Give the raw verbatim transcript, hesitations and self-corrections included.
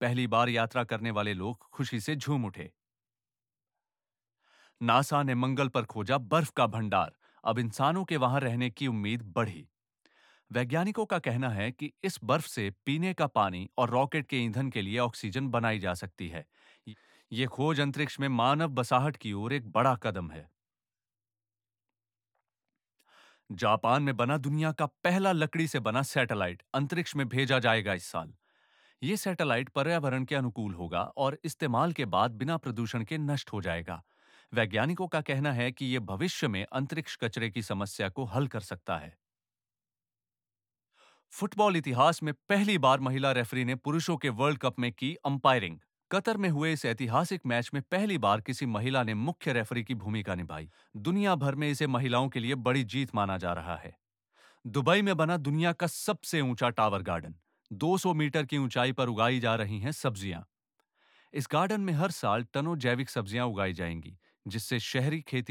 पहली बार यात्रा करने वाले लोग खुशी से झूम उठे। नासा ने मंगल पर खोजा बर्फ का भंडार। अब इंसानों के वहां रहने की उम्मीद बढ़ी। वैज्ञानिकों का कहना है कि इस बर्फ से पीने का पानी और रॉकेट के ईंधन के लिए ऑक्सीजन बनाई जा सकती है। ये खोज अंतरिक्ष में मानव बसाहट की ओर एक बड़ा कदम है। जापान में बना दुनिया का पहला लकड़ी से बना सैटेलाइट अंतरिक्ष में भेजा जाएगा इस साल। ये सैटेलाइट पर्यावरण के अनुकूल होगा और इस्तेमाल के बाद बिना प्रदूषण के नष्ट हो जाएगा। वैज्ञानिकों का कहना है कि यह भविष्य में अंतरिक्ष कचरे की समस्या को हल कर सकता है। फुटबॉल इतिहास में पहली बार महिला रेफरी ने पुरुषों के वर्ल्ड कप में की अंपायरिंग। कतर में हुए इस ऐतिहासिक मैच में पहली बार किसी महिला ने मुख्य रेफरी की भूमिका निभाई। दुनिया भर में इसे महिलाओं के लिए बड़ी जीत माना जा रहा है। दुबई में बना दुनिया का सबसे ऊंचा टावर गार्डन। दो सौ मीटर की ऊंचाई पर उगाई जा रही हैं सब्जियां। इस गार्डन में हर साल टनों जैविक सब्जियां उगाई जाएंगी, जिससे शहरी खेती